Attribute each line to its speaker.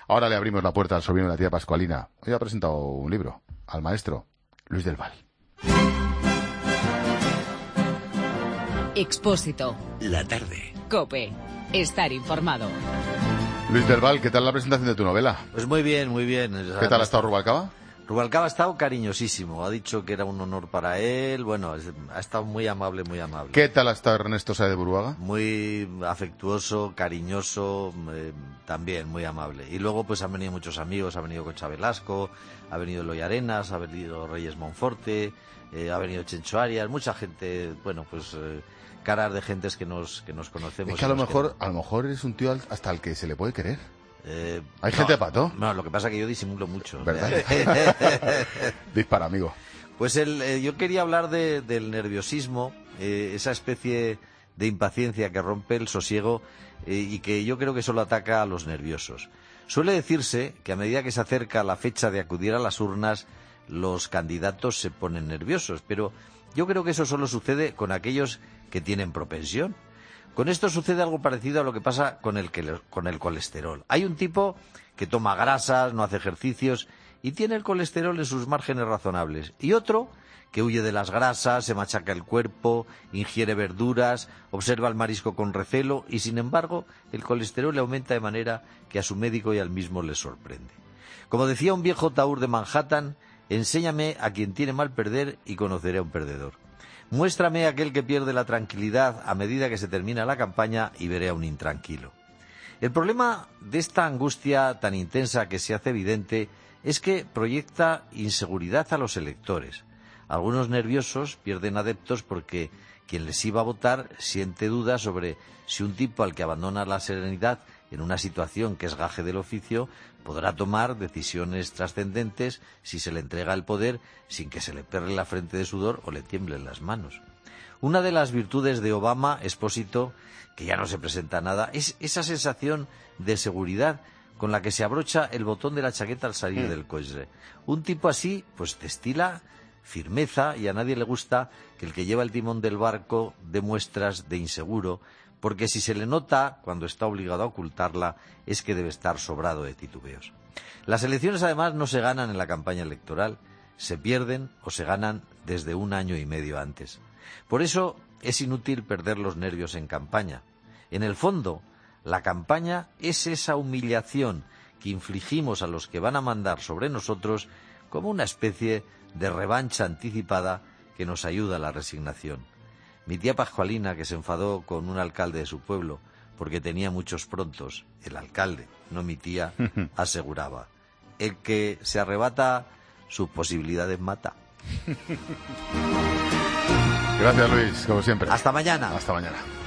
Speaker 1: Ahora le abrimos la puerta al sobrino de la tía Pascualina. Hoy ha presentado un libro al maestro Luis del Val.
Speaker 2: Expósito.
Speaker 3: La tarde.
Speaker 2: COPE. Estar informado.
Speaker 1: Luis del Val, ¿qué tal la presentación de tu novela?
Speaker 4: Pues muy bien, muy bien.
Speaker 1: ¿Qué tal ha estado Rubalcaba?
Speaker 4: Rubalcaba ha estado cariñosísimo. Ha dicho que era un honor para él. Bueno, ha estado muy amable, muy amable.
Speaker 1: ¿Qué tal ha estado Ernesto Sáez de Buruaga?
Speaker 4: Muy afectuoso, cariñoso, también muy amable. Y luego pues han venido muchos amigos. Ha venido Concha Velasco, ha venido Eloy Arenas, ha venido Reyes Monforte, ha venido Chencho Arias. Mucha gente, bueno, pues... caras de gentes que nos conocemos.
Speaker 1: Es que a lo mejor eres un tío hasta al que se le puede querer. Hay gente pato.
Speaker 4: No, lo que pasa es que yo disimulo mucho.
Speaker 1: ¿Verdad? Dispara, amigo.
Speaker 4: Pues yo quería hablar del nerviosismo, esa especie de impaciencia que rompe el sosiego y que yo creo que solo ataca a los nerviosos. Suele decirse que a medida que se acerca la fecha de acudir a las urnas, los candidatos se ponen nerviosos, pero yo creo que eso solo sucede con aquellos que tienen propensión. Con esto sucede algo parecido a lo que pasa con el colesterol. Hay un tipo que toma grasas, no hace ejercicios y tiene el colesterol en sus márgenes razonables. Y otro que huye de las grasas, se machaca el cuerpo, ingiere verduras, observa el marisco con recelo y, sin embargo, el colesterol le aumenta de manera que a su médico y al mismo le sorprende. Como decía un viejo taur de Manhattan, enséñame a quien tiene mal perder y conoceré a un perdedor. Muéstrame a aquel que pierde la tranquilidad a medida que se termina la campaña y veré a un intranquilo. El problema de esta angustia tan intensa que se hace evidente es que proyecta inseguridad a los electores. Algunos nerviosos pierden adeptos porque quien les iba a votar siente dudas sobre si un tipo al que abandona la serenidad en una situación que es gaje del oficio podrá tomar decisiones trascendentes si se le entrega el poder sin que se le perle la frente de sudor o le tiemblen las manos. Una de las virtudes de Obama, Expósito, que ya no se presenta nada, es esa sensación de seguridad con la que se abrocha el botón de la chaqueta al salir del coche. Un tipo así, pues destila firmeza y a nadie le gusta que el que lleva el timón del barco dé muestras de inseguro, porque si se le nota cuando está obligado a ocultarla es que debe estar sobrado de titubeos. Las elecciones además no se ganan en la campaña electoral, se pierden o se ganan desde 1 año y medio antes. Por eso es inútil perder los nervios en campaña. En el fondo, la campaña es esa humillación que infligimos a los que van a mandar sobre nosotros como una especie de revancha anticipada que nos ayuda a la resignación. Mi tía Pascualina, que se enfadó con un alcalde de su pueblo porque tenía muchos prontos, el alcalde, no mi tía, aseguraba: el que se arrebata sus posibilidades mata.
Speaker 1: Gracias, Luis, como siempre.
Speaker 4: Hasta mañana.
Speaker 1: Hasta mañana.